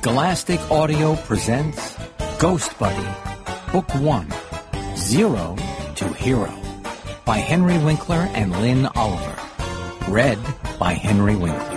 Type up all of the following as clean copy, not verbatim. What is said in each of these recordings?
Scholastic Audio presents Ghost Buddy, Book 1, Zero to Hero, by Henry Winkler and Lynn Oliver. Read by Henry Winkler.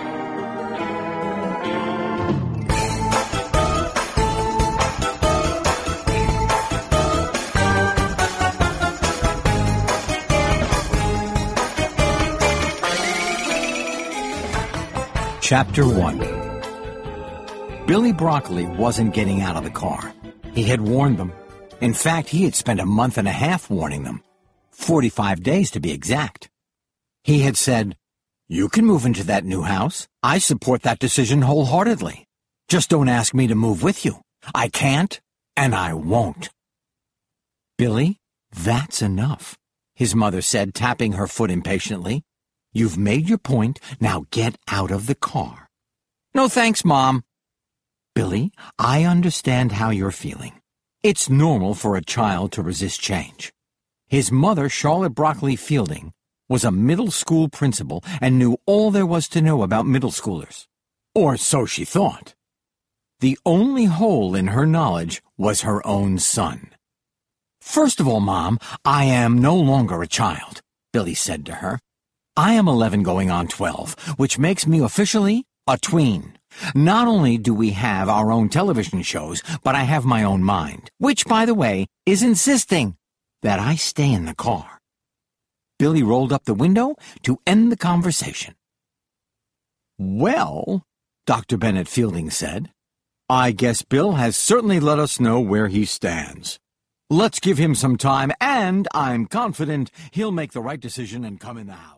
Chapter 1. Billy Broccoli wasn't getting out of the car. He had warned them. In fact, he had spent a month and a half warning them. 45 days to be exact. He had said, "You can move into that new house. I support that decision wholeheartedly. Just don't ask me to move with you. I can't, and I won't." "Billy, that's enough," his mother said, tapping her foot impatiently. "You've made your point. Now get out of the car." "No thanks, Mom." "Billy, I understand how you're feeling. It's normal for a child to resist change." His mother, Charlotte Broccoli Fielding, was a middle school principal and knew all there was to know about middle schoolers. Or so she thought. The only hole in her knowledge was her own son. "First of all, Mom, I am no longer a child," Billy said to her. "I am 11 going on 12, which makes me officially a tween. Not only do we have our own television shows, but I have my own mind, which, by the way, is insisting that I stay in the car." Billy rolled up the window to end the conversation. "Well," Dr. Bennett Fielding said, "I guess Bill has certainly let us know where he stands. Let's give him some time, and I'm confident he'll make the right decision and come in the house."